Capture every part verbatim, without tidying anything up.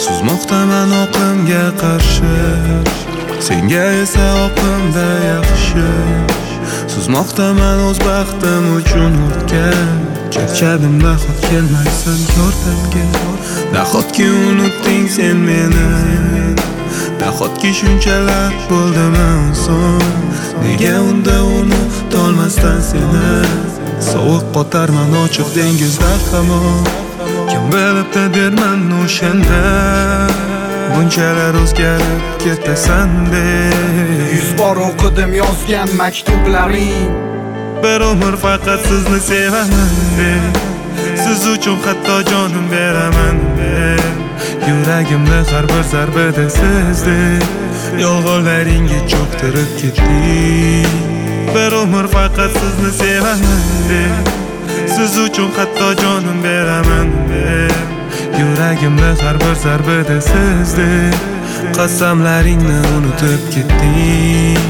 Suzmoqdaman oqimga qarshi, senga esa oqimda yaxshi. Suzmoqdaman o'z baxtim uchun o'tgan, charchadim nahot kelmaysan yordamga. Nahotki unutding sen meni, nahotki shunchalar bo'ldiman so'ng. Nega unda unutolmasdan seni, sovuq qotarman ochiq dengizda hamon. Kim bilibdi derman o'shanda, bunchalar o'zgarib ketasan deb. Yuz bor o'qidim yozgan maktublaring, bir umr faqat sizni sevaman deb. Siz uchun hatto jonim beraman deb. Yuragimni har bir zarbada sizdek yolg'onlaringga cho'ktirib ketdik. Bir umr faqat sizni sevaman deb. Siz uchun hatto jonim beraman deb. Yuragimni har bir zarbada sizdek qasamlaringni unutib ketdik.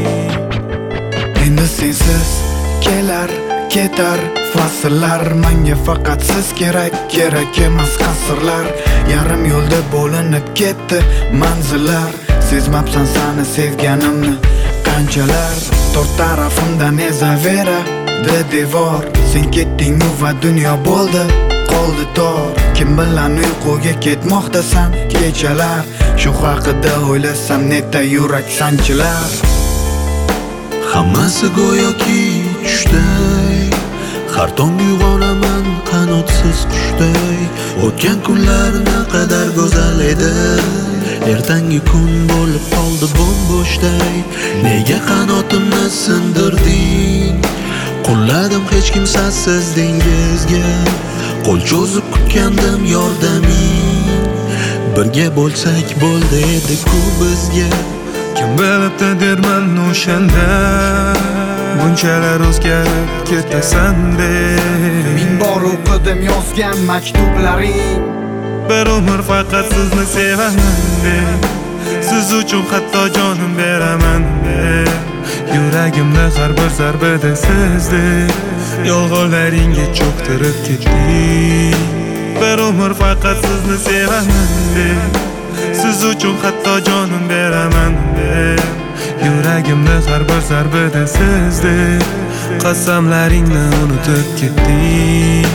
Endi sensiz kelar ketar fasllar, menga faqat siz kerak, kerak emas qasrlar. Yarim yo'lda bo'linib ketdi manzillar, sezmabsan seni sevganimni qanchalar. To'rt tarafimdan ezavera de devor, sen ketding va dunyo bo'ldi qoldi tor. Kim bilan uyquga ketmoqdasan kechalar, shu haqida o'ylasam neta yurak sanchilar. Hammasi go'yoki tushday, har tong uyg'onaman qanotsiz qushday. O'tgan kunlar naqadar go'zal edi, ertangi kun bo'lib qoldi bo'm-bo'shday. Nega qanotimni sindirding, qo'lladim hech kimsasiz dengizga. Qo'l cho'zib kutgandim yordaming, birga bo'lsak bo'ldi edi-ku bizga. Kim bilibdi derman o'shanda, bunchalar o'zgarib ketasan deb. Ming bor o'qidim yozgan maktublaring, bir umr faqat sizni sevaman deb. Siz uchun hatto jonim beraman deb. Yuragimni har bir zarbada sizdek yolg'onlaringga cho'ktirib ketdik. Bir umr faqat sizni sevaman deb. Siz uchun hatto jonim beraman deb. Yuragimni har bir zarbada sizdek qasamlaringni unutib ketdik.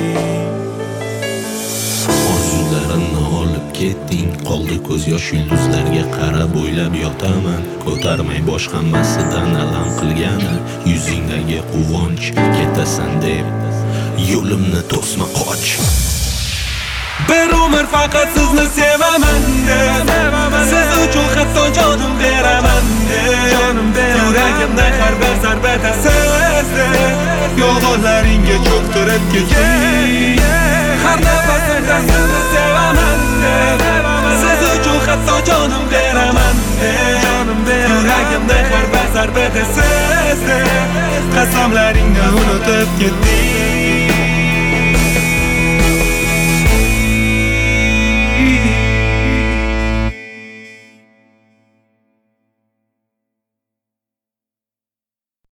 Orzularimni olib ketding, qoldi ko'z yosh yulduzlarga qarab o'ylab yotaman. Ko'tarmay bosh hammasidan alam qilgani, yuzingdagi quvonch ketasan deb yo'limni to'sma qoch. Bir umr faqat sizni sevaman deb. Siz uchun hatto jonim beraman deb. Yuragimda har bir zarbada sizdek yolg'onlaringga cho'ktirib ketdik. Har nafasimda sizni sevaman deb. Siz uchun hatto jonim beraman deb. Yuragimda har bir zarbada sizdek qasamlaringni unutib ketdik.